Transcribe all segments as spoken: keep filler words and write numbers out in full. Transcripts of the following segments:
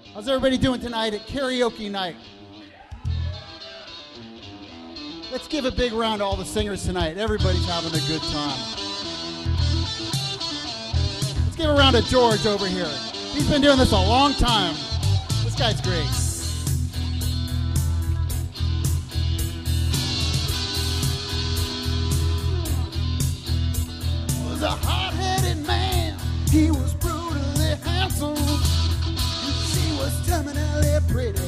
How's everybody doing tonight at karaoke night? Let's give a big round to all the singers tonight. Everybody's having a good time. Let's give a round to George over here. He's been doing this a long time. This guy's great. He was a hard-headed man. He was brutally handsome. She was terminally pretty.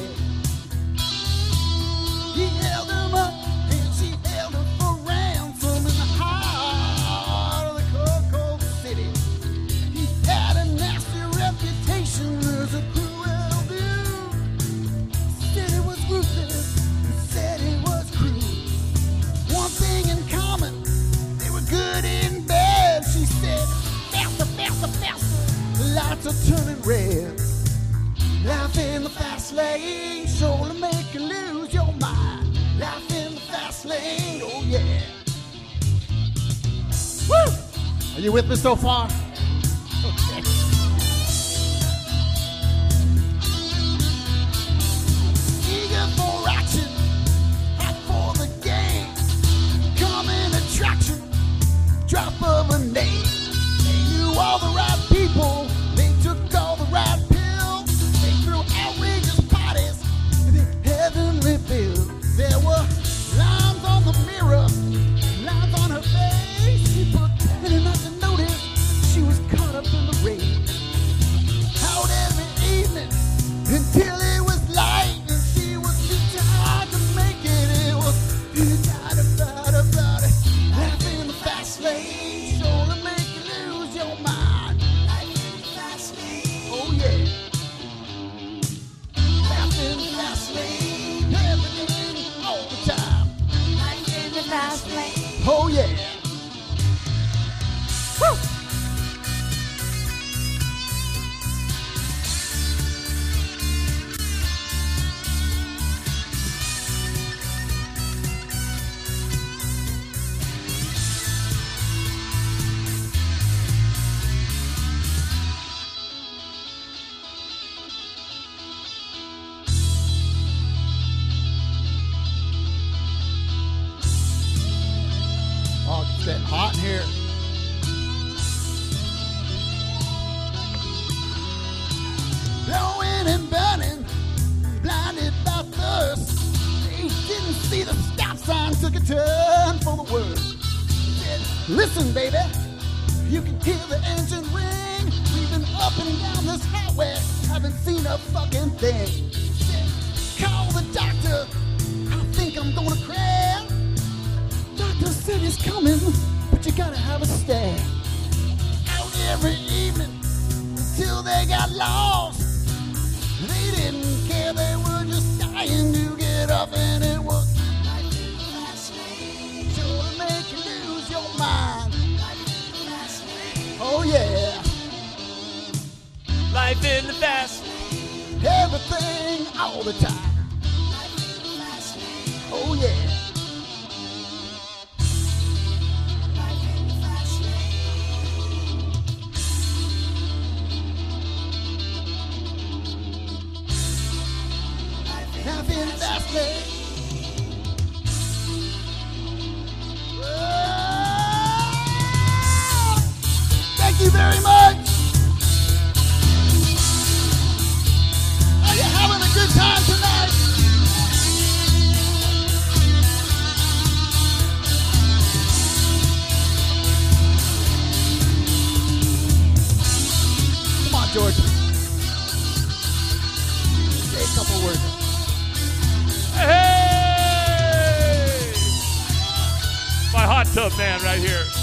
He held him up and she held him for ransom in the heart of the cold, cold city. He had a nasty reputation as a cruel dude. Said he was ruthless, said he was cruel. One thing in common, they were good and bad. She said, faster, faster, faster, lights are turning red. Life in the fast lane, sure to make you lose your mind. Life in the fast lane, oh yeah. Woo! Are you with me so far? Okay. Eager for action, hot for the game. Common attraction, drop of a name. They knew all the right people, they took all the right pills. Outrageous parties, the heavenly filled. There were lines on the mirror, lines on her face. She put penny not to notice she was caught up in the rain. Out every evening until it was light, and she was too tired to make it. It was too tired about about it. Life in the fast lane, sure to make you lose your mind. Life in the fast lane, oh yeah. In the fast lane, everything all the time. Life in the fast lane. Oh yeah. Woo! It's getting hot in here. Blowing and burning, blinded by thirst. They didn't see the stop sign, took a turn for the worse. Said, listen, baby, you can hear the engine ring. We've been up and down this highway, haven't seen a fucking thing. Said, call the doctor, I think I'm gonna crash. Doctor said he's coming, but you gotta have a stay. Out every evening until they got lost. They didn't care, they were just dying to get up, and it was life in the fast lane, sure to make you lose your mind. Life in the fast lane, oh yeah. Life in the fast lane, everything all the time. Life in the fast lane, oh yeah. Life in the fast lane. Thank you very much. Are you having a good time tonight? Come on, George. Say a couple words. Hey! My hot tub man right here.